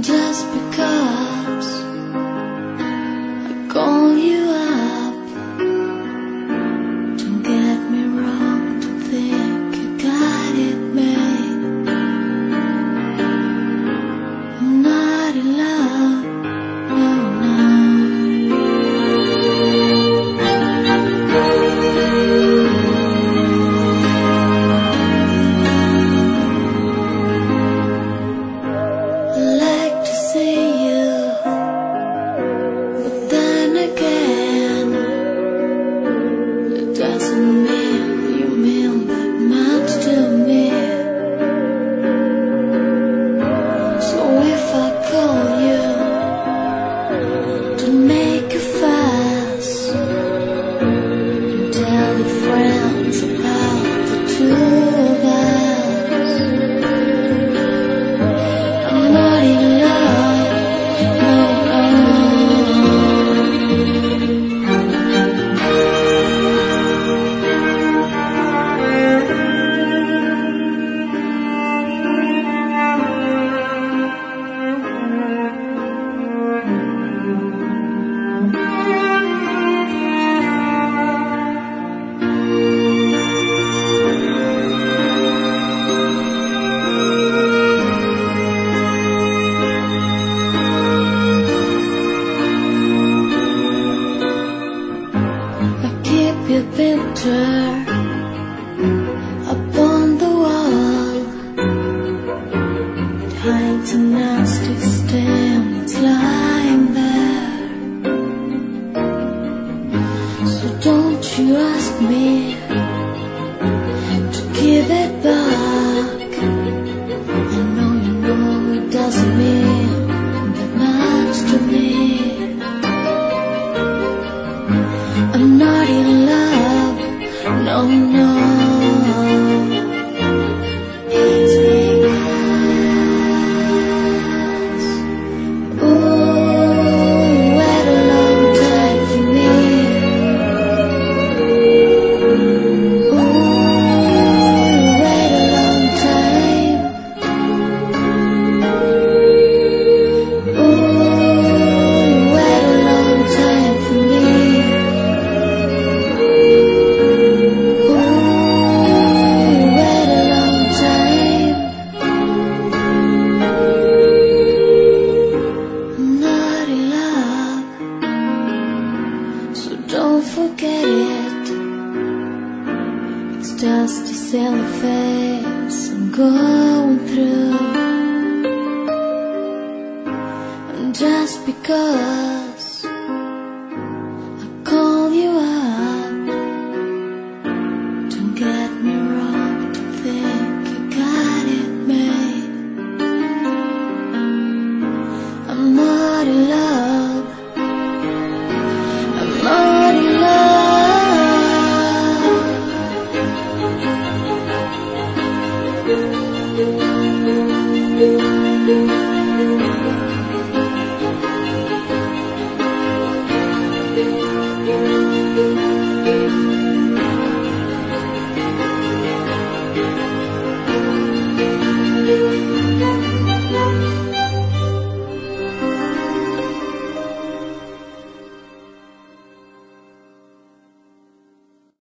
Just because I call you up, don't get me wrong, don't think you got it made. I'm not in love, no. I like to see you, but then again, it doesn't mean you mean that much to me. So if I call you, don't make a fuss, and tell your friends about the two of us. I'm not in love, no. I keep your picture up on the wall. It hides a nasty stain that's lying there. So don't you ask me to give it back. I know it doesn't mean that much to me. I'm not in love, no. It's because, ooh, wait a long time for me. Ooh, wait a long time. Ooh, wait a long time for me. Don't forget it. It's just a silly phase I'm going through. And just because I call you up, don't get me wrong, don't think you got it made. I'm not in love, I'm not in love.